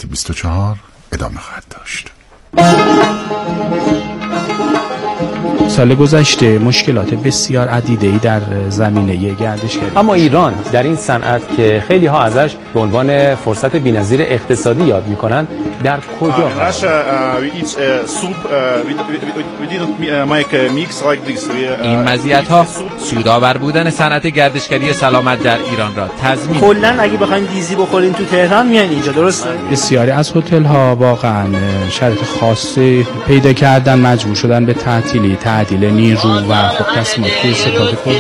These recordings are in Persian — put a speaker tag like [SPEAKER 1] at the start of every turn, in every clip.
[SPEAKER 1] ساعت 24 ادامه خواهد داشت.
[SPEAKER 2] سال گذشته مشکلات بسیار عدیده‌ای در زمینه گردشگری،
[SPEAKER 3] اما ایران در این صنعت که خیلی ها ازش به عنوان فرصت بی‌نظیر اقتصادی یاد می‌کنند در کجا
[SPEAKER 4] این مزیت‌ها سودآور بودن صنعت گردشگری سلامت در ایران را تضمین.
[SPEAKER 5] کلاً اگه بخواید دیزی بخورین تو تهران میان اینجا، درسته؟
[SPEAKER 2] بسیاری از هتل‌ها واقعاً شرایط خاصی پیدا کردن، مجبور شدن به تعدیل نیرو و خب تصمیمات که استفاده کردن.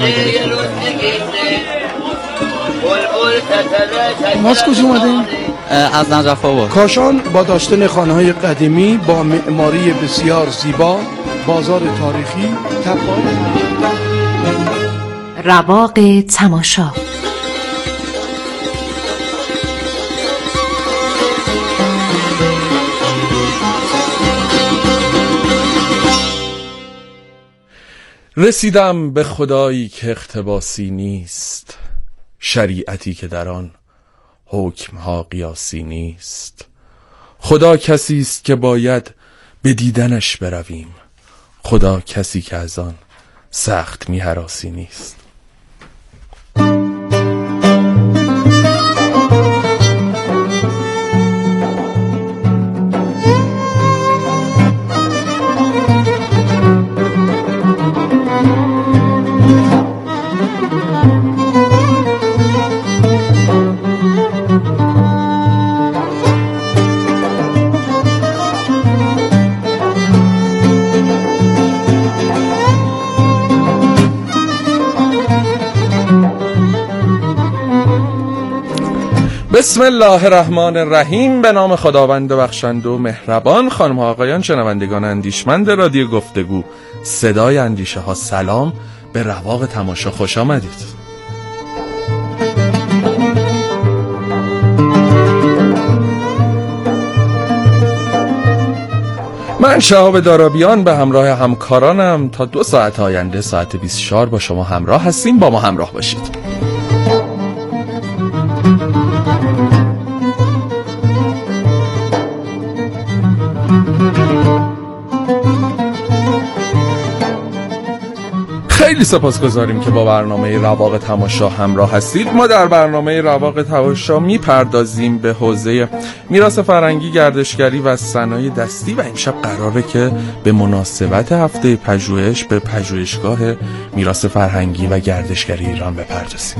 [SPEAKER 6] ما از کجا اومدیم؟
[SPEAKER 7] از نجف آباد.
[SPEAKER 6] کاشان با داشتن خانه‌های قدیمی با معماری بسیار زیبا، بازار تاریخی، تپه‌های
[SPEAKER 8] رواق تماشا.
[SPEAKER 9] رسیدم به خدایی که اقتباسی نیست، شریعتی که در آن حکمها قیاسی نیست. خدا کسی است که باید به دیدنش برویم، خدا کسی که از آن سخت می‌هراسی نیست. بسم الله الرحمن الرحیم. به نام خداوند بخشنده و مهربان. خانم ها آقایان، شنوندگان اندیشمند رادیو گفتگو صدای اندیشه ها، سلام. به رواق تماشا خوش آمدید. من شهاب دارابیان به همراه همکارانم تا 2 ساعت آینده ساعت 24 با شما همراه هستیم. با ما همراه باشید. خیلی سپاسگزاریم که با برنامه رواق تماشا همراه هستید. ما در برنامه رواق تماشا میپردازیم به حوزه میراث فرهنگی، گردشگری و صنایع دستی و امشب قراره که به مناسبت هفته پژوهش به پژوهشگاه میراث فرهنگی و گردشگری ایران بپردازیم.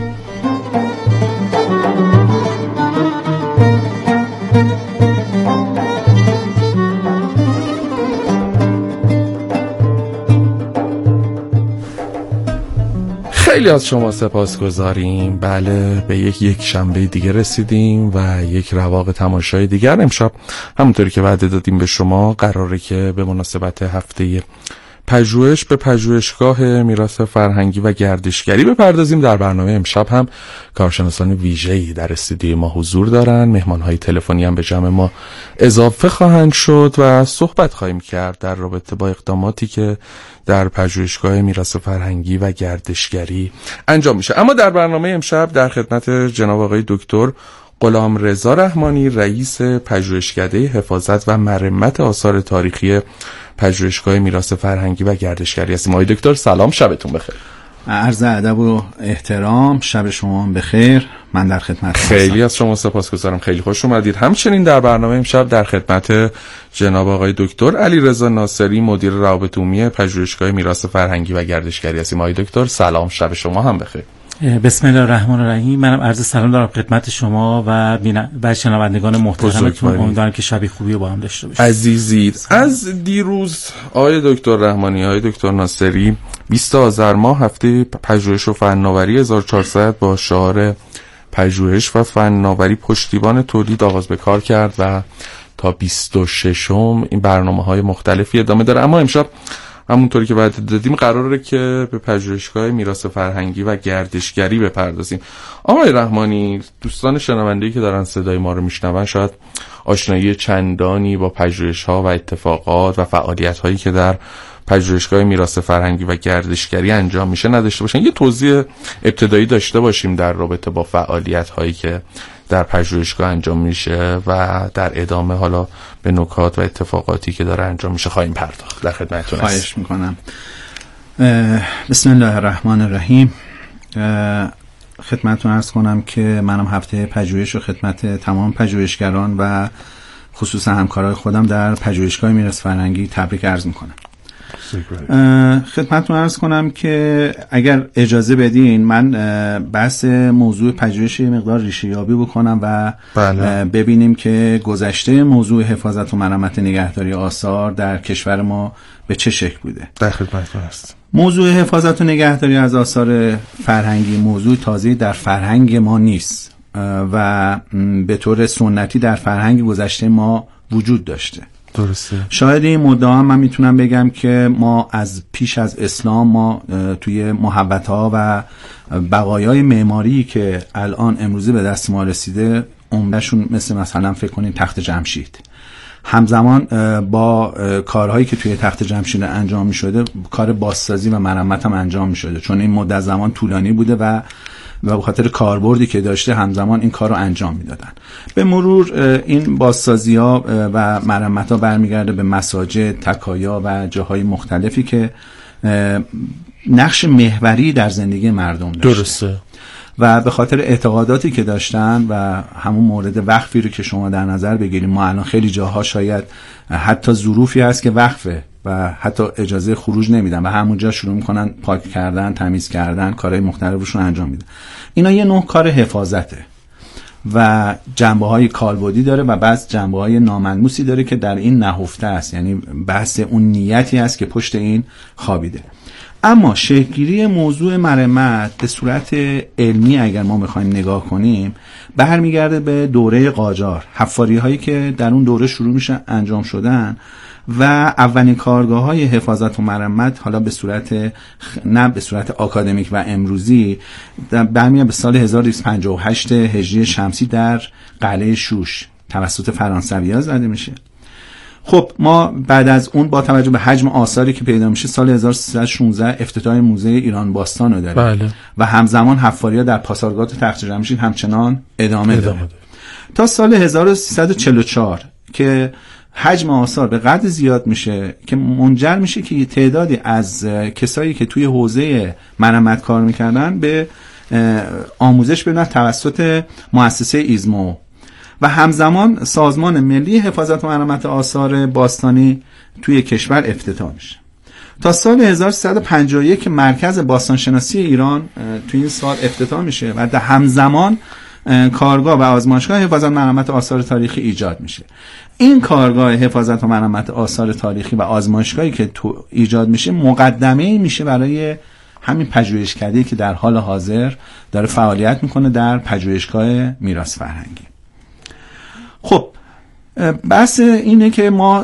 [SPEAKER 9] خیلی از شما سپاسگزاریم. بله، به یک شنبه دیگه رسیدیم و یک رواق تماشای دیگر. امشب همونطوری که وعده دادیم به شما قراره که به مناسبت هفته پژوهش به پژوهشگاه میراث فرهنگی و گردشگری بپردازیم. در برنامه امشب هم کارشناسان ویژه‌ای در استودیوی ما حضور دارن. مهمان‌های تلفنی هم به جمع ما اضافه خواهند شد و صحبت خواهیم کرد در رابطه با اقداماتی که در پژوهشگاه میراث فرهنگی و گردشگری انجام میشه. اما در برنامه امشب در خدمت جناب آقای دکتر غلامرضا رحمانی، رئیس پژوهشکده حفاظت و مرمت آثار تاریخی پژوهشگاه میراث فرهنگی و گردشگری هستیم. آقای دکتر سلام، شبتون بخیر.
[SPEAKER 10] عرض ادب و احترام، شب شما بخیر. من در خدمت
[SPEAKER 9] خیلی از شما سپاسگزارم، خیلی خوش اومدید. همچنین در برنامه امشب در خدمت جناب آقای دکتر علیرضا ناصری، مدیر روابط عمومی پژوهشگاه میراث فرهنگی و گردشگری هستیم. آقای دکتر سلام، شب شما هم بخیر.
[SPEAKER 11] بسم الله الرحمن الرحیم. منم عرض سلام دارم خدمت شما و شنوندگان محترمتون. امیدوارم که شب خوبی رو با هم داشته باشیم.
[SPEAKER 9] عزیزید، از دیروز آقای دکتر رحمانی، آقای دکتر ناصری 20 آذر ماه هفته پژوهش و فناوری 1400 با شعار پژوهش و فناوری پشتیبان تولید آغاز به کار کرد و تا 26م این برنامه‌های مختلفی ادامه داره. اما امشب همونطوری که بعد دادیم قراره که به پژوهشگاه میراث فرهنگی و گردشگری بپردازیم. آقای رحمانی، دوستان شنونده‌ای که دارن صدای ما رو میشنون شاید آشنایی چندانی با پژوهش‌ها و اتفاقات و فعالیت‌هایی که در پژوهشگاه میراث فرهنگی و گردشگری انجام میشه نداشته باشن. یه توضیح ابتدایی داشته باشیم در رابطه با فعالیت‌هایی که در پژوهشگاه انجام میشه و در ادامه حالا به نکات و اتفاقاتی که داره انجام میشه خواهیم پرداخت. در خدمتتون هستم.
[SPEAKER 10] خواهش میکنم. بسم الله الرحمن الرحیم. خدمتتون عرض کنم که منم هفته پژوهش و خدمت تمام پژوهشگران و خصوصا همکارای خودم در پژوهشگاه میراث فرهنگی تبریک عرض میکنم. خدمتتون عرض کنم که اگر اجازه بدین من بحث موضوع پژوهش یه مقدار ریشه یابی بکنم و ببینیم که گذشته موضوع حفاظت و مرمت نگهداری آثار در کشور ما به چه شکل بوده.
[SPEAKER 9] در خدمتتون هست.
[SPEAKER 10] موضوع حفاظت و نگهداری از آثار فرهنگی موضوع تازه‌ای در فرهنگ ما نیست و به طور سنتی در فرهنگ گذشته ما وجود داشته.
[SPEAKER 9] درسته.
[SPEAKER 10] شاید این مدعا من میتونم بگم که ما از پیش از اسلام ما توی محوطه‌ها و بقایای معماری که الان امروزه به دست ما رسیده عمده‌شون مثلا فکر کنین تخت جمشید، همزمان با کارهایی که توی تخت جمشید انجام می‌شده کار بازسازی و مرمت هم انجام می‌شده، چون این مدت زمان طولانی بوده و به خاطر کاربردی که داشته همزمان این کار رو انجام میدادن. به مرور این بازسازی‌ها و مرمت‌ها برمیگرده به مساجد، تکایا و جاهای مختلفی که نقش محوری در زندگی مردم داشته.
[SPEAKER 9] درسته.
[SPEAKER 10] و به خاطر اعتقاداتی که داشتن و همون مورد وقفی رو که شما در نظر بگیریم، ما الان خیلی جاها شاید حتی ظروفی هست که وقفه و حتی اجازه خروج نمیدن و همونجا شروع میکنن پاک کردن، تمیز کردن، کارهای مختلفشون انجام میدن. اینا یه نوع کار حفاظته و جنبه‌های کالبدی داره و بعض جنبه‌های ناملموسی داره که در این نهفته است، یعنی بحث اون نیتی است که پشت این خوابیده. اما شکل‌گیری موضوع مرمت به صورت علمی اگر ما بخوایم نگاه کنیم برمیگرده به دوره قاجار، حفاری‌هایی که در اون دوره شروع میشه انجام شدن و اولین کارگاه‌های حفاظت و مرمت حالا به صورت نه به صورت آکادمیک و امروزی برمیگرده به سال 1258 هجری شمسی در قلعه شوش توسط فرانسوی‌ها زده میشه. خب ما بعد از اون با توجه به حجم آثاری که پیدا میشه سال 1316 افتتاح موزه ایران باستان رو داریم.
[SPEAKER 9] بله.
[SPEAKER 10] و همزمان حفاری‌ها در پاسارگاد تخت جمشید همچنان ادامه داره تا سال 1344 که حجم آثار به قدر زیاد میشه که منجر میشه که تعدادی از کسایی که توی حوزه مرمت کار میکردن به آموزش ببینن توسط مؤسسه ایزمو و همزمان سازمان ملی حفاظت و مرمت آثار باستانی توی کشور افتتاح میشه. تا سال 1351 مرکز باستانشناسی ایران توی این سال افتتاح میشه و در همزمان کارگاه و آزمایشگاه حفاظت و مرمت آثار تاریخی ایجاد میشه. این کارگاه حفاظت و مرمت آثار تاریخی و آزمایشگاهی که ایجاد میشه مقدمه میشه برای همین پژوهشکده‌ای که در حال حاضر داره فعالیت میکنه در پژوهشگاه میراث فرهنگی. خب بحث اینه که ما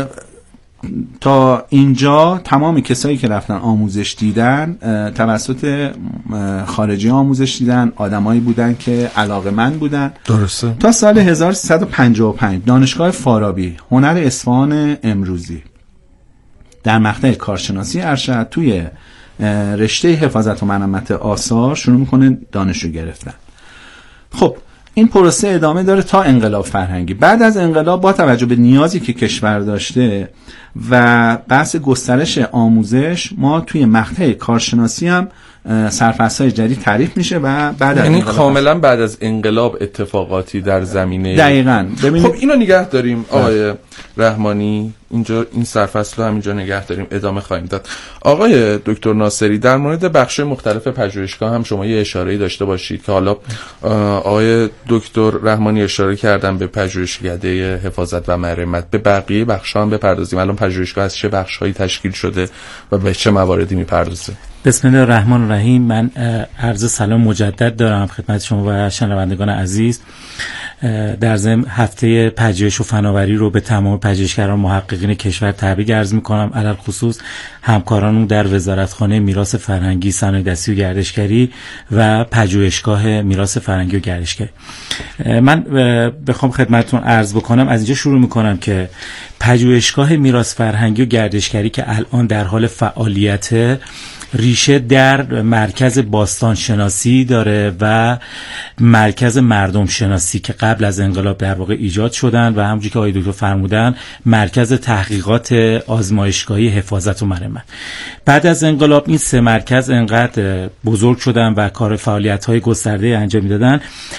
[SPEAKER 10] تا اینجا تمام کسایی که رفتن آموزش دیدن توسط خارجی آموزش دیدن، آدمایی بودن که علاقه‌مند بودن.
[SPEAKER 9] درسته. تا
[SPEAKER 10] سال 1355 دانشگاه فارابی هنر اصفهان امروزی در مقطع کارشناسی ارشد توی رشته حفاظت و مرمت آثار شروع میکنه دانشجو گرفتن. خب این پروسه ادامه داره تا انقلاب فرهنگی. بعد از انقلاب با توجه به نیازی که کشور داشته و بحث گسترش آموزش ما توی مقطع کارشناسی هم سرفصل‌های جدید تعریف میشه و بعد
[SPEAKER 9] یعنی کاملا بعد از انقلاب اتفاقاتی در زمینه
[SPEAKER 10] دقیقاً.
[SPEAKER 9] خب اینو نگه داریم آقای رحمانی، اینجا این سرفصل رو همینجا نگه داریم، ادامه خواهیم داد. آقای دکتر ناصری در مورد بخش‌های مختلف پژوهشگاه هم شما یه اشاره‌ای داشته باشید که حالا آقای دکتر رحمانی اشاره کردن به پژوهشکده حفاظت و مرمت، به بقیه بخش‌ها هم بپردازیم. الان پژوهشگاه از چه بخش‌هایی تشکیل شده و به چه مواردی می‌پردازه؟
[SPEAKER 11] بسم الله الرحمن الرحیم. من عرض سلام مجدد دارم خدمت شما و شنوندگان عزیز. در ضمن هفته پژوهش و فناوری رو به تمام پژوهشگران محققین کشور تبریک عرض می‌کنم، علل خصوص همکارانم در وزارتخانه میراث فرهنگی، صنایع‌دستی و گردشگری و پژوهشگاه میراث فرهنگی و گردشگری. من بخوام خدمتتون عرض بکنم، از اینجا شروع می‌کنم که پژوهشگاه میراث فرهنگی و گردشگری که الان در حال فعالیت ریشه در مرکز باستان شناسی داره و مرکز مردم شناسی که قبل از انقلاب در واقع ایجاد شدن و همونجوری که آقای دکتر فرمودن مرکز تحقیقات آزمایشگاهی حفاظت و مرمت. بعد از انقلاب این سه مرکز انقدر بزرگ شدن و کار فعالیت‌های گسترده انجام میدادن،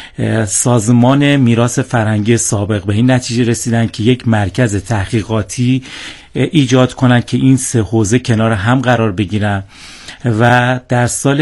[SPEAKER 11] سازمان میراث فرهنگی سابق به این نتیجه رسیدن که یک مرکز تحقیقاتی ایجاد کنن که این سه حوزه کنار هم قرار بگیرن و در سال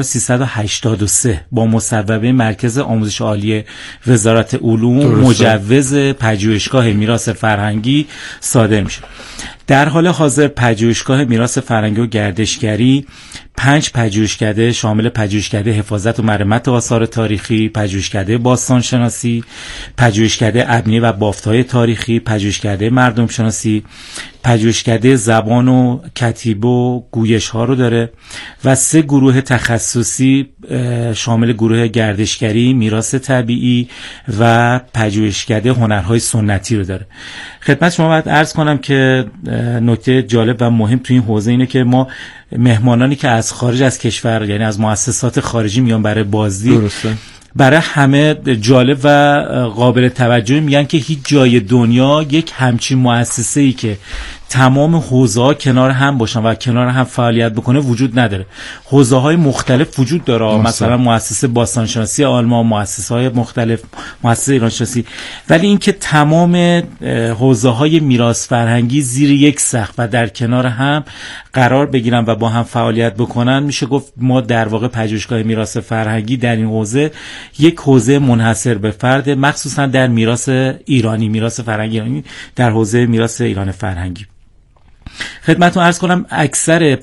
[SPEAKER 11] 1383 با مصوبه مرکز آموزش عالی وزارت علوم مجوز پژوهشگاه میراث فرهنگی صادر میشه. در حال حاضر پژوهشگاه میراث فرهنگی و گردشگری 5 پژوهشکده شامل پژوهشکده حفاظت و مرمت آثار تاریخی، پژوهشکده باستان شناسی، پژوهشکده ابنیه و بافت‌های تاریخی، پژوهشکده مردم شناسی، پژوهشکده زبان و کتیبه و گویش ها رو داره و 3 گروه تخصصی شامل گروه گردشگری، میراث طبیعی و پژوهشکده هنرهای سنتی رو داره. خدمت شما باید عرض کنم که نکته جالب و مهم تو این حوزه اینه که ما مهمانانی که از خارج از کشور یعنی از مؤسسات خارجی میان برای بازدید، برای همه جالب و قابل توجه میگن که هیچ جای دنیا یک همچین مؤسسه‌ای که تمام حوزه‌ها کنار هم باشن و کنار هم فعالیت بکنه وجود نداره. حوزه‌های مختلف وجود داره، مثلا مؤسسه باستان شناسی آلمان، مؤسسه‌های مختلف، مؤسسه ایران شناسی، ولی اینکه تمام حوزه‌های میراث فرهنگی زیر یک سقف و در کنار هم قرار بگیرن و با هم فعالیت بکنن، میشه گفت ما در واقع پژوهشگاه میراث فرهنگی در این حوزه یک حوزه منحصر به فرد، مخصوصا در میراث ایرانی، میراث فرهنگی ایرانی، در حوزه میراث ایران فرهنگی. خدمتتون عرض کنم اکثر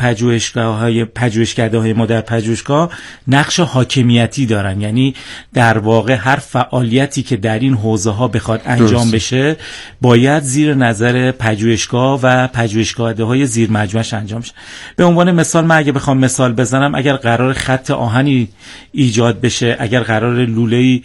[SPEAKER 11] پژوهشکده‌های ما در پژوهشگاه نقش حاکمیتی دارن، یعنی در واقع هر فعالیتی که در این حوزه ها بخواد انجام بشه باید زیر نظر پژوهشگاه و پژوهشکده‌های زیر مجموعش انجام شه. به عنوان مثال من اگه بخوام مثال بزنم، اگر قرار خط آهنی ایجاد بشه، اگر قرار لوله‌ای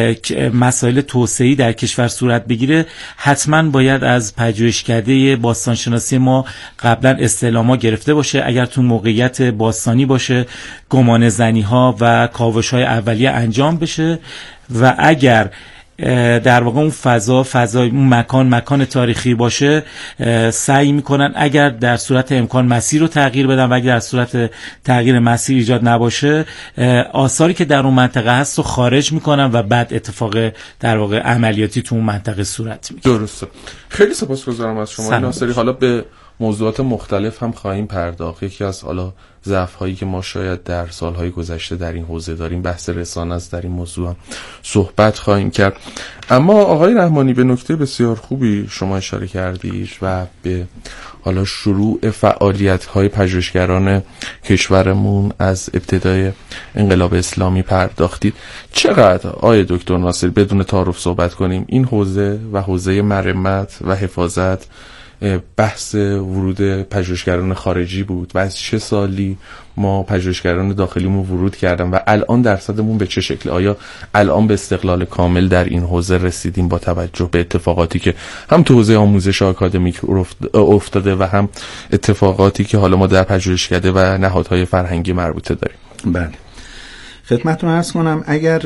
[SPEAKER 11] مسائل توسعه‌ای در کشور صورت بگیره، حتما باید از پژوهشکده باستان شناسی ما قبلا استعلاما گرفته باشه. اگر تو موقعیت باستانی باشه گمان زنی ها و کاوش های اولیه انجام بشه و اگر در واقع اون فضای اون مکان تاریخی باشه سعی میکنن اگر در صورت امکان مسیر رو تغییر بدن و اگر در صورت تغییر مسیر ایجاد نباشه آثاری که در اون منطقه هست رو خارج میکنن و بعد اتفاق در واقع عملیاتی تو اون منطقه صورت میگیره.
[SPEAKER 9] درسته. خیلی سپاسگزارم از شما ناصری. حالا به موضوعات مختلف هم خواهیم پرداخت. یکی از حالا ضعف‌هایی که ما شاید در سالهای گذشته در این حوزه داریم بحث رسانه است، در این موضوع هم صحبت خواهیم کرد. اما آقای رحمانی به نکته بسیار خوبی شما اشاره کردید و به حالا شروع فعالیت‌های پژوهشگران کشورمون از ابتدای انقلاب اسلامی پرداختید. چقدر آقای دکتر ناصری بدون تعارف صحبت کنیم این حوزه و حوزه مرمت و حفاظت بحث ورود پژوهشگران خارجی بود و از چه سالی ما پژوهشگران داخلیمون ورود کردن و الان درصدمون به چه شکل؟ آیا الان به استقلال کامل در این حوزه رسیدیم با توجه به اتفاقاتی که هم تو حوزه آموزش آکادمیک افتاده و هم اتفاقاتی که حالا ما در پژوهشکده و نهادهای فرهنگی مربوطه داریم؟
[SPEAKER 10] بله، خدمتتون عرض کنم اگر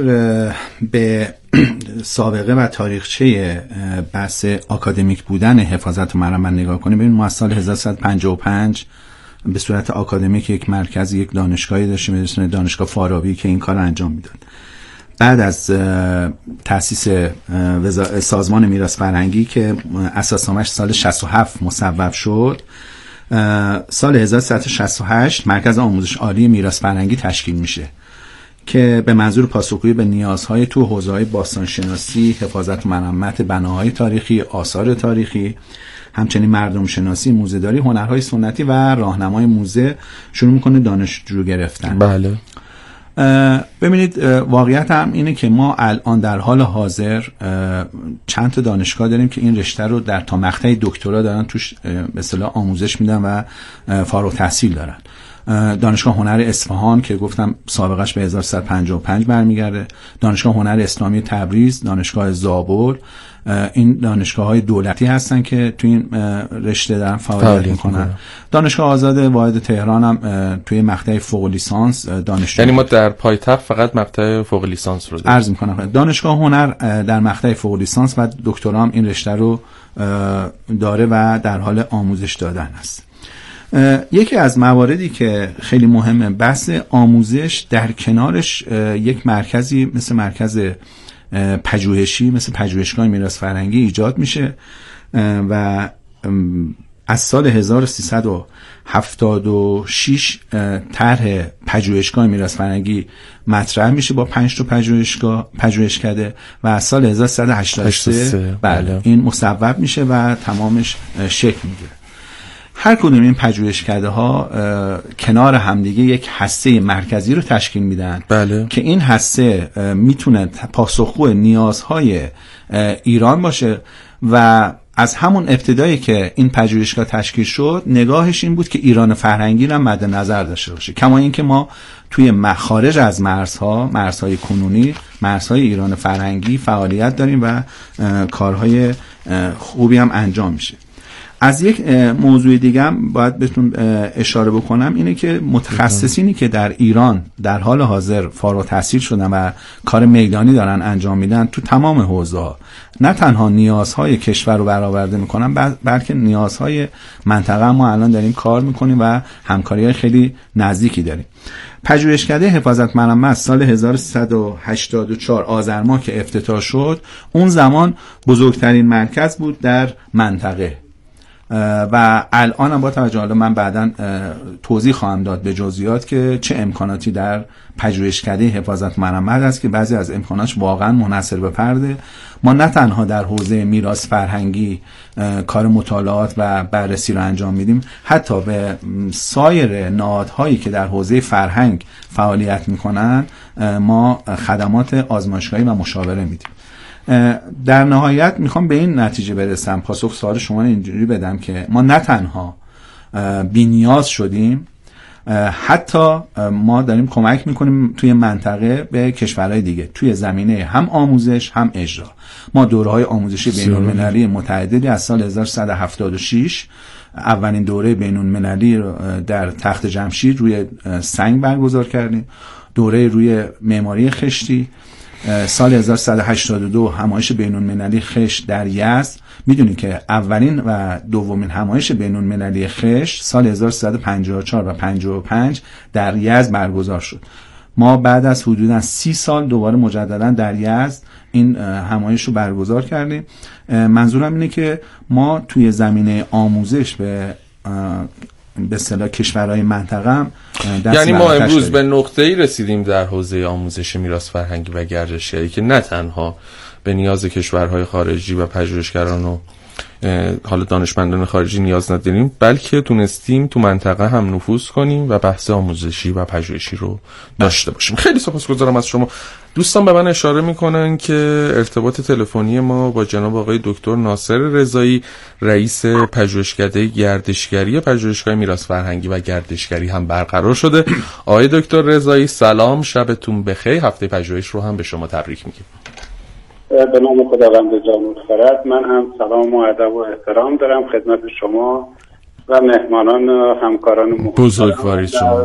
[SPEAKER 10] به سابقه و تاریخچه بحث آکادمیک بودن حفاظت و مرمت نگاه کنیم، ببینید ما از سال 1355 به صورت آکادمیک یک مرکز، یک دانشگاهی داشتیم به اسم دانشگاه فارابی که این کار انجام میداد. بعد از تأسیس سازمان میراث فرهنگی که اساسنامه‌اش سال 67 مصوب شد، سال 1368 مرکز آموزش عالی میراث فرهنگی تشکیل میشه که به منظور پاسخگویی به نیازهای تو حوزه‌های باستانشناسی، حفاظت و مرمت بناهای تاریخی، آثار تاریخی، همچنین مردم شناسی، موزه‌داری، هنرهای سنتی و راهنمای موزه شروع میکنه دانشجو گرفتن.
[SPEAKER 9] بله.
[SPEAKER 10] ببینید واقعیت هم اینه که ما الان در حال حاضر چند تا دانشگاه داریم که این رشته رو در تا مقطع دکترا دارن توش به اصطلاح آموزش میدن و فارغ التحصیل دارن. دانشگاه هنر اصفهان که گفتم سابقش به 1355 برمیگرده، دانشگاه هنر اسلامی تبریز، دانشگاه زابل، این دانشگاه‌های دولتی هستن که توی این رشته دارن فعالیت میکنن. دانشگاه آزاد واحد تهران هم توی مقطع فوق لیسانس دانشجو،
[SPEAKER 9] یعنی ما در پایتخت فقط مقطع فوق لیسانس رو
[SPEAKER 10] عرض میکنم. دانشگاه هنر در مقطع فوق لیسانس و دکترا هم این رشته رو داره و در حال آموزش دادن است. یکی از مواردی که خیلی مهمه بحث آموزش، در کنارش یک مرکزی مثل مرکز پژوهشی مثل پژوهشگاه میراث فرهنگی ایجاد میشه و از سال 1376 طرح پژوهشگاه میراث فرهنگی مطرح میشه با 5 تا پژوهشکده و از سال 1383 بله این مصوب میشه و تمامش شکل میگیره. هر کدوم این پژوهشکده ها کنار همدیگه یک هسته مرکزی رو تشکیل میدن که این هسته میتونه پاسخگو نیازهای ایران باشه و از همون ابتدایی که این پژوهشگاه تشکیل شد نگاهش این بود که ایران فرهنگی رو مد نظر داشته باشه، کما اینکه ما توی خارج از مرزهای کنونی، مرزهای ایران فرهنگی فعالیت داریم و کارهای خوبی هم انجام میشه. از یک موضوع دیگه هم باید بهتون اشاره بکنم، اینه که متخصصینی که در ایران در حال حاضر فارغ التحصیل شدن و کار میدانی دارن انجام میدن تو تمام حوزه‌ها نه تنها نیازهای کشور رو برآورده میکنن بلکه نیازهای منطقه ما الان داریم کار میکنیم و همکاری‌های خیلی نزدیکی داریم. پژوهشکده حفاظت مرمت سال 1384 آذر ماه که افتتاح شد، اون زمان بزرگترین مرکز بود در منطقه و الان هم با توجه، حالا من بعداً توضیح خواهم داد به جزئیات که چه امکاناتی در پژوهشکده حفاظت مرمت است که بعضی از امکاناتش واقعا منحصر به فرده. ما نه تنها در حوزه میراث فرهنگی کار مطالعات و بررسی رو انجام میدیم، حتی به سایر نهادهایی که در حوزه فرهنگ فعالیت میکنن ما خدمات آزمایشگاهی و مشاوره میدیم. در نهایت میخوام به این نتیجه برسم، پاسخ سوال شما اینجوری بدم که ما نه تنها بی‌نیاز شدیم، حتی ما داریم کمک میکنیم توی منطقه به کشورهای دیگه توی زمینه هم آموزش هم اجرا. ما دوره‌های آموزشی بین‌المللی متعددی از سال 1376 اولین دوره بین‌المللی در تخت جمشید روی سنگ برگزار کردیم، دوره روی معماری خشتی، سال 1182 همایش بین‌المللی خشت در یزد. میدونید که اولین و دومین همایش بین‌المللی خشت سال 1354 و 55 در یزد برگزار شد. ما بعد از حدوداً 30 سال دوباره مجددا در یزد این همایش رو برگزار کردیم. منظورم اینه که ما توی زمینه آموزش به اصطلاح کشورهای منطقه هم
[SPEAKER 9] یعنی ما امروز به نقطه‌ای رسیدیم در حوزه آموزش میراث فرهنگی و گردشگری که نه تنها به نیاز کشورهای خارجی و پژوهشگران و حالا دانشمندان خارجی نیاز نداریم، بلکه تونستیم تو منطقه هم نفوذ کنیم و بحث آموزشی و پژوهشی رو داشته باشیم. خیلی سپاسگزارم از شما. دوستان به من اشاره میکنن که ارتباط تلفنی ما با جناب آقای دکتر ناصر رضایی، رئیس پژوهشکده گردشگری پژوهشگاه میراث فرهنگی و گردشگری هم برقرار شده. آقای دکتر رضایی سلام، شبتون بخیر. هفته پژوهش رو هم به شما تبریک میگیم.
[SPEAKER 12] به نام خداوند جان خرد. من هم سلام و ادب و احترام دارم خدمت شما و مهمانان و همکاران
[SPEAKER 9] بزرگوارید شما.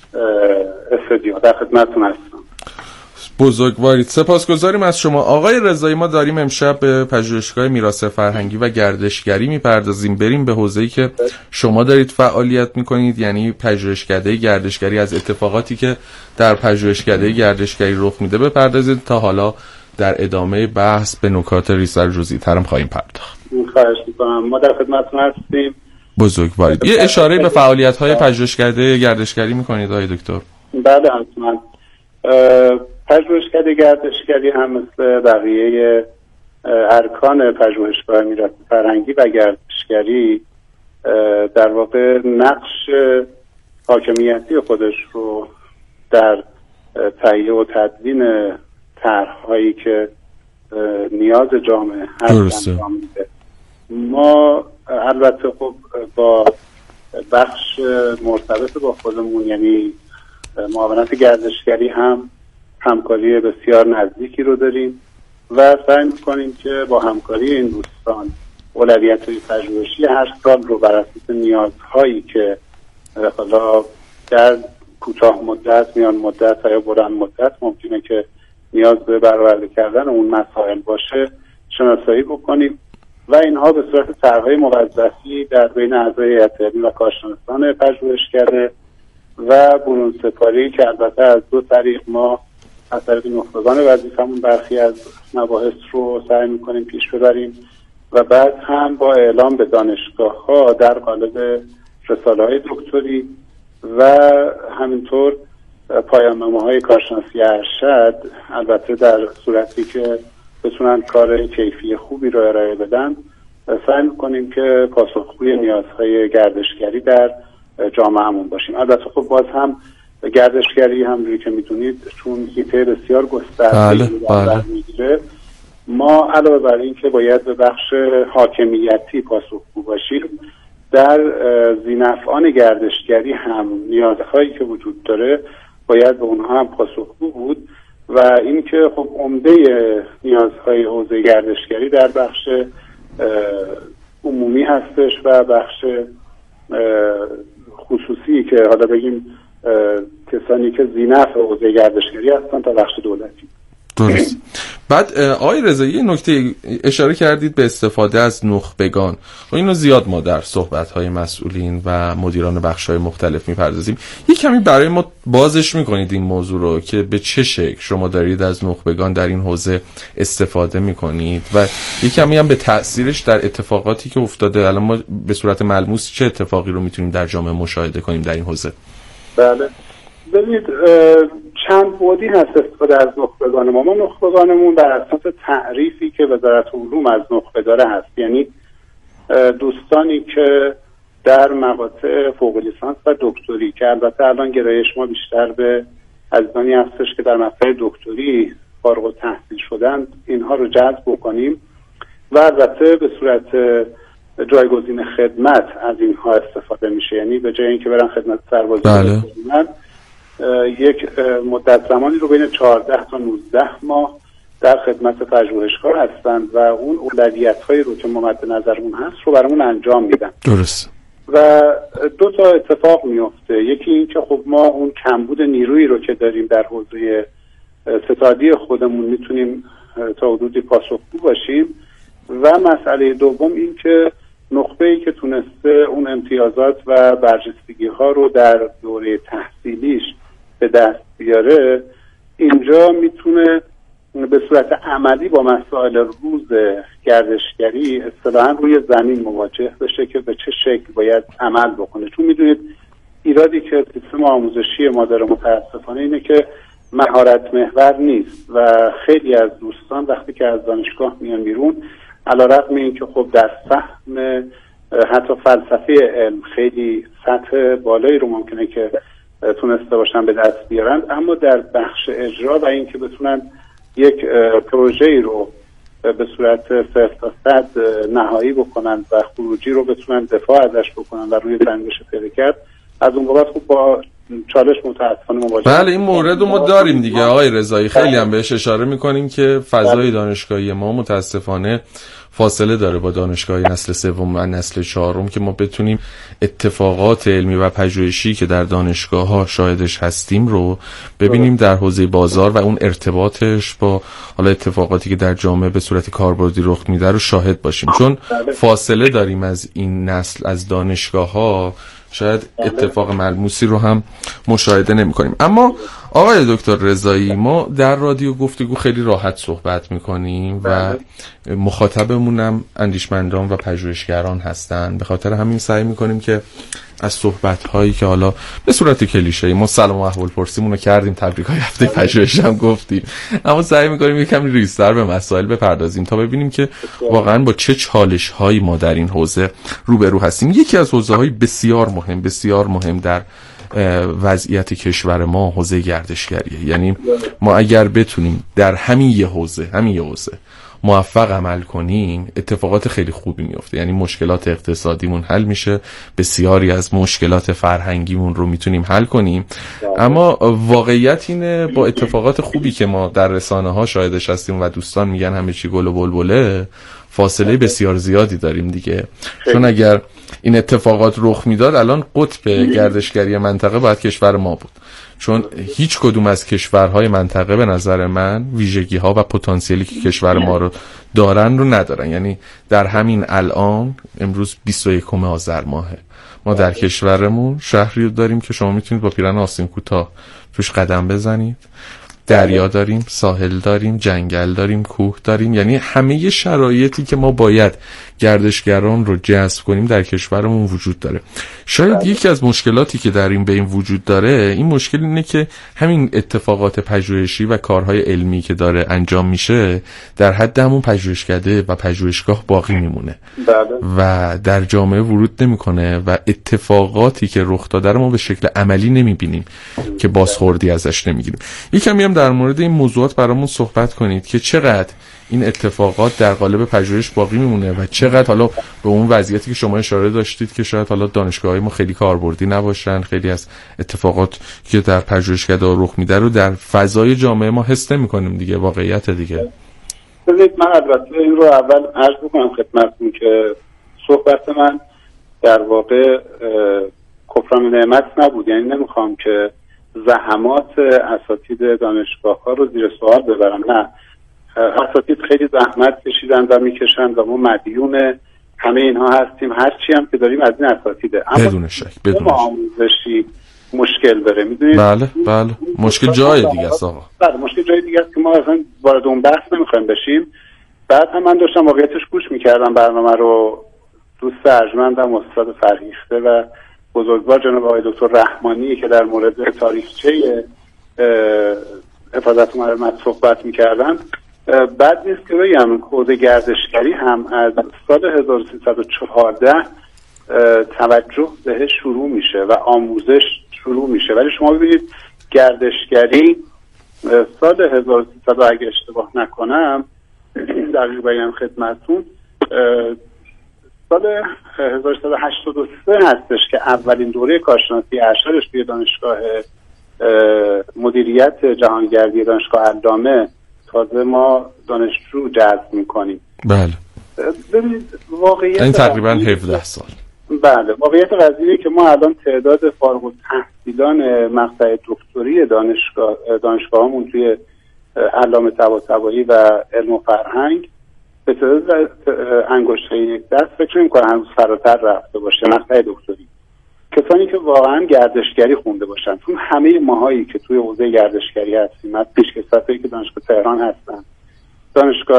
[SPEAKER 12] استودیو در خدمتتون هستم.
[SPEAKER 9] بزرگوارید. سپاسگزاریم از شما آقای رضایی. ما داریم امشب به پژوهشگاه میراث فرهنگی و گردشگری میپردازیم. بریم به حوزه‌ای که شما دارید فعالیت میکنید، یعنی پژوهشکده گردشگری. از اتفاقاتی که در پژوهشکده گردشگری رخ میده بپردازید تا حالا در ادامه بحث به نکات ریزتر جزئی‌تر خواهیم پرداخت.
[SPEAKER 12] خواهش می‌کنم. ما در خدمتتون هستیم.
[SPEAKER 9] بزرگوارید. یه اشاره به فعالیت‌های پژوهشکده گردشگری می‌کنید آقای دکتر؟
[SPEAKER 12] بله حتما. پژوهشکده گردشگری هم مثل بقیه ارکان پژوهشگاه میراث فرهنگی و گردشگری در واقع نقش حاکمیتی خودش رو در تهیه و تدوین طرح‌هایی که نیاز جامعه هست انجام میده. ما البته خب با بخش مرتبط با خودمون یعنی معاونت گردشگری هم همکاری بسیار نزدیکی رو داریم و سعی می‌کنیم که با همکاری این دوستان اولویت‌های پژوهشی هر سال رو بر اساس نیازهایی که حالا در کوتاه مدت، میان مدت یا بلند مدت ممکنه که نیاز به برآورده کردن اون مسائل باشه شناسایی بکنیم و اینها به صورت طرح‌های موظفی در بین اعضای هیئت علمی و کارشناسان پژوهشکده و برون سپاری که البته از دو طریق ما از طریق نخبگان وظیفمون برخی از مباحث رو سعی می‌کنیم پیش ببریم و بعد هم با اعلام به دانشگاه‌ها در قالب رساله‌های دکتری و همینطور پایان‌نامه‌های کارشناسی ارشد، البته در صورتی که بتونن کار کیفی خوبی رو ارائه بدن، سعی می‌کنیم که پاسخگوی نیازهای گردشگری در جامعهمون باشیم. البته خب باز هم گردشگری همونجوری که می‌دونید چون حیطه بسیار گسترده می‌گیره، ما علاوه بر این که باید به بخش حاکمیتی پاسخگو باشیم، در ذینفعان گردشگری هم نیازهایی که وجود داره باید به اونها هم پاسخگو بود و این که خب عمده نیازهای حوزه گردشگری در بخش عمومی هستش و بخش خصوصی که حالا بگیم کسانی که ذینفع حوزه گردشگری هستن تا بخش دولتی.
[SPEAKER 9] درست. بعد آقای رضایی یه نکته اشاره کردید به استفاده از نخبگان. اینو زیاد ما در صحبت‌های مسئولین و مدیران بخش‌های مختلف می‌پردازیم. یه کمی برای ما بازش می‌کنید این موضوع رو که به چه شکل شما دارید از نخبگان در این حوزه استفاده می‌کنید و یه کمی هم به تأثیرش در اتفاقاتی که افتاده الان ما به صورت ملموس چه اتفاقی رو می‌تونیم در جامعه مشاهده کنیم در این حوزه؟
[SPEAKER 12] بله. ببینید چند بعدی هست استفاده از نخبگان ما. نخبگانمون بر اساس تعریفی که وزارت علوم از نخبه داره هست، یعنی دوستانی که در مقاطع فوق لیسانس و دکتری که البته الان گرایش ما بیشتر به عزیزانی هستش که در مقطع دکتری فارغ التحصیل شدن اینها رو جذب بکنیم و البته به صورت جایگزین خدمت از اینها استفاده میشه، یعنی به جای اینکه برن خدمت سربازی بکنن یک مدت زمانی رو بین 14 تا 19 ماه در خدمت پژوهشکار هستند و اون اولویت‌هایی رو که مد نظرمون هست رو برامون انجام میدن.
[SPEAKER 9] درست.
[SPEAKER 12] و دو تا اتفاق میفته. یکی این که خب ما اون کمبود نیرویی رو که داریم در حوزه ستادی خودمون میتونیم تا حدودی پاسخگو باشیم و مسئله دوم این که نخبه‌ای که تونسته اون امتیازات و برجستگی‌ها رو در دوره تحصیلیش به دست بیاره، اینجا میتونه به صورت عملی با مسائل روز گردشگری اصطلاحاً روی زمین مواجه بشه که به چه شکل باید عمل بکنه. چون میدونید ایرادی که سیستم آموزشی ما داره متاسفانه اینه که مهارت محور نیست و خیلی از دوستان وقتی که از دانشگاه میان بیرون علیرغم این که خب در فهم حتی فلسفه علم خیلی سطح بالایی رو ممکنه که تونسته باشن به دست بیارن، اما در بخش اجرا و این که بتونن یک پروژه‌ای رو به صورت 0 تا 100 نهایی بکنن و خروجی رو بتونن دفاع ازش بکنن و روی زمین بشه پیدا کرد، از اون بابت خوب با چالش متاسفانه مواجه.
[SPEAKER 9] بله این مورد رو ما داریم دیگه آقای رضایی، خیلی هم بهش اشاره میکنیم که فضای دانشگاهی ما متاسفانه فاصله داره با دانشگاهی نسل سوم و نسل چهارم که ما بتونیم اتفاقات علمی و پژوهشی که در دانشگاه‌ها شاهدش هستیم رو ببینیم در حوزه بازار و اون ارتباطش با حالا اتفاقاتی که در جامعه به صورت کاربردی رخ میده رو شاهد باشیم، چون فاصله داریم از این نسل از دانشگاه‌ها، شاید اتفاق ملموسی رو هم مشاهده نمی کنیم. اما آقای دکتر رضایی ما در رادیو گفتگو خیلی راحت صحبت می کنیم و مخاطبمون هم اندیشمندان و پژوهشگران هستن، به خاطر همین سعی می کنیم که از صحبت هایی که حالا به صورت کلیشه‌ای ما سلام و احوال پرسیمون رو کردیم، تبریک‌های هفته پژوهش هم گفتیم، اما سعی می‌کنیم یکم ریزتر به مسائل بپردازیم تا ببینیم که واقعا با چه چالش‌هایی ما در این حوزه روبرو هستیم. یکی از حوزه‌های بسیار مهم در وضعیت کشور ما حوزه گردشگریه. یعنی ما اگر بتونیم در همین یه حوزه موفق عمل کنیم اتفاقات خیلی خوبی میفته. یعنی مشکلات اقتصادیمون حل میشه، بسیاری از مشکلات فرهنگیمون رو میتونیم حل کنیم. اما واقعیت اینه با اتفاقات خوبی که ما در رسانه ها شاهدش هستیم و دوستان میگن همه چی گل و بلبله، فاصله بسیار زیادی داریم دیگه. چون اگر این اتفاقات رخ میداد الان قطب گردشگری منطقه باید کشور ما بود، چون هیچ کدوم از کشورهای منطقه به نظر من ویژگی ها و پتانسیلی که کشور ما رو دارن رو ندارن. یعنی در همین الان امروز 21 آذر ماهه، ما در کشورمون شهری رو داریم که شما میتونید با پیرهن آستین کوتاه توش قدم بزنید، دریا داریم، ساحل داریم، جنگل داریم، کوه داریم. یعنی همه شرایطی که ما باید گردشگران رو جذب کنیم در کشورمون وجود داره. شاید یکی از مشکلاتی که در این بین وجود داره، این مشکل اینه که همین اتفاقات پژوهشی و کارهای علمی که داره انجام میشه در حد همون پژوهشکده و پژوهشگاه باقی میمونه و در جامعه ورود نمیکنه و اتفاقاتی که رخ داده رو ما به شکل عملی نمیبینیم که بازخوردی ازش نمیگیریم. یکم هم در مورد این موضوعات برامون صحبت کنید که چقدر این اتفاقات در قالب پژوهش باقی میمونه و چقدر حالا به اون وضعیتی که شما اشاره داشتید که شاید حالا دانشگاه‌های ما خیلی کاربردی نباشن، خیلی از اتفاقات که در پژوهشکده رخ میده رو در فضای جامعه ما حس نمی‌کنیم دیگه، واقعیت دیگه.
[SPEAKER 12] ببینید من البته این رو اول عرض بکنم خدمتتون که صحبت من در واقع کفران نعمت نبود. یعنی نمیخوام که زحمات اساتید دانشگاه‌ها رو زیر سوال ببرم، نه، اساتید خیلی زحمت کشیدن و میکشن و ما مدیون همه اینها هستیم، هرچی هم که داریم از این اساتیده. اما
[SPEAKER 9] بدون شک بدون
[SPEAKER 12] آموزشی مشکل داره، میدونید.
[SPEAKER 9] بله مشکل جای دیگه است آقا.
[SPEAKER 12] بله مشکل جای دیگه است که ما اصلا وارد اون بحث نمیخوایم بشیم. بعد هم من داشتم واقعیتش گوش میکردم برنامه رو، دوست ارجمندم استاد فرهیخته و بزرگوار جناب آقای دکتر رحمانی که در مورد تاریخچه حفاظت معلومات صحبت میکردن. بعد نیست که بگم حوزه گردشگری هم از سال 1314 توجه بهش شروع میشه و آموزش شروع میشه، ولی شما ببینید گردشگری سال 1300 اگه اشتباه نکنم دقیق بگم خدمتتون، سال 1383 هستش که اولین دوره کارشناسی ارشدش توی دانشگاه مدیریت جهانگردی دانشگاه علامه تازه ما دانشجو جذب میکنیم.
[SPEAKER 9] بله
[SPEAKER 12] ببینید واقعیت
[SPEAKER 9] این تقریبا 17 سال.
[SPEAKER 12] بله واقعیت قضیه که ما الان تعداد فارغ التحصیلان مقطع دکتری دانشگاهمون توی علامه طباطبایی و علم و فرهنگ به تعداد انگشت یک دست فکر نمی‌کنم هنوز فراتر رفته باشه مقطع دکتری. کسانی که واقعا گردشگری خونده باشن، چون همه ماهایی که توی حوزه گردشگری هستیم، از پیشکسوتایی که دانشگاه تهران هستن، دانشگاه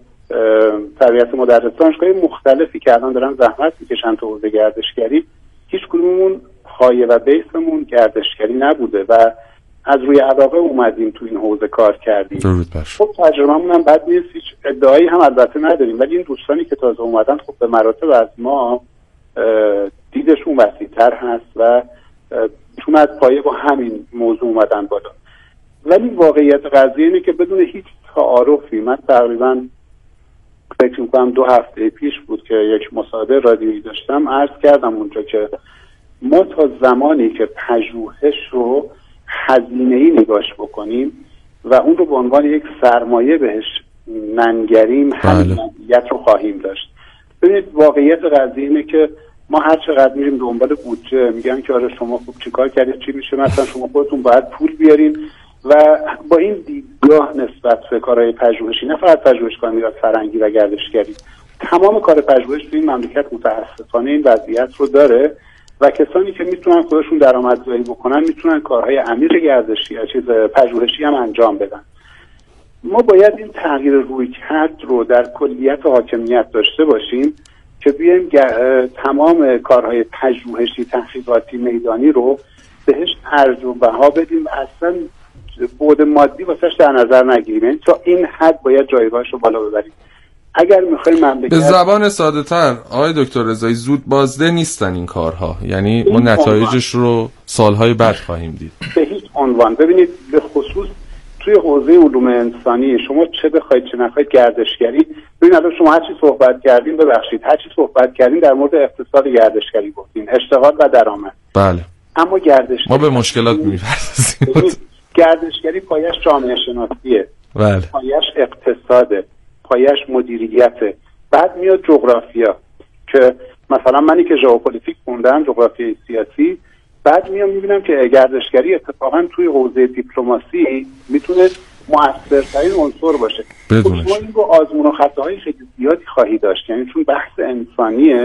[SPEAKER 12] تربیت مدرس، دانشگاه مختلفی که الان دارن زحمت میکشن تو حوزه گردشگری، هیچ کدوممون پایه و بیسمون گردشگری نبوده و از روی علاقه اومدیم تو این حوزه کار کردیم. خب تجربه‌مون هم بد نیست، هیچ ادعایی هم البته نداریم، ولی این دوستانی که تازه اومدن خب به مراتب از ما دیدشون وسیع‌تر هست و چون از پایه با همین موضوع اومدن بالا. ولی واقعیت قضیه اینه که بدون هیچ تعارفی، من تقریبا فکر می‌کنم 2 هفته پیش بود که یک مصاحبه رادیویی داشتم، عرض کردم اونجا که ما تا زمانی که پژوهش رو هزینه‌ای نگاش بکنیم و اون رو به عنوان یک سرمایه بهش ننگریم، همینیت رو خواهیم داشت. ببینید واقعیت قضیه اینه که ما هر چقدر میریم دنبال بودجه، میگن که آره شما خوب چیکار کردید، چی میشه، مثلا شما خودتون باید پول بیارین و با این دیدگاه نسبت به کارهای پژوهشی، نه فقط پژوهشگاه میراث فرهنگی و گردشگری، تمام کار پژوهش تو این مملکت متاسفانه این وضعیت رو داره و کسانی که میتونن خودشون درآمدزایی بکنن میتونن کارهای عمیق گردشی یا چیز پژوهشی هم انجام بدن. ما باید این تغییر رویکرد رو در کلیت حاکمیت داشته باشیم که بیایم تمام کارهای پژوهشی تحقیقاتی میدانی رو بهش ارج و بها بدیم، اصلا بعد مادی واسش در نظر نگیریم، یعنی تا این حد باید جایگاهش رو بالا ببریم. اگر میخوایم مملکت،
[SPEAKER 9] به زبان ساده تر آقای دکتر رضایی، زود بازده نیستن این کارها، یعنی ما نتایجش رو سالهای بعد خواهیم دید.
[SPEAKER 12] به هیچ عنوان. ببینید به خصوص توی حوزه علوم انسانی شما چه بخواید چه نخواید گردشگری، ببین الان شما هر چی صحبت کردین، ببخشید هر چی صحبت کردین در مورد اقتصاد گردشگری گفتین، اشتغال و درآمد.
[SPEAKER 9] بله.
[SPEAKER 12] اما گردشگری
[SPEAKER 9] ما به مشکلات می‌پردازیم.
[SPEAKER 12] گردشگری پایش جامعه شناسیه.
[SPEAKER 9] بله.
[SPEAKER 12] پایش اقتصاده، پایش مدیریته، بعد میاد جغرافیا که مثلا منی که ژئوپلیتیک خوندم، جغرافیای سیاسی، بعد میام میبینم که گردشگری اتفاقا توی حوزه دیپلماسی میتونه مؤثرترین عنصر باشه. شما این رو آزمون و خطاهای خیلی زیادی خواهی داشت، یعنی چون بحث انسانیه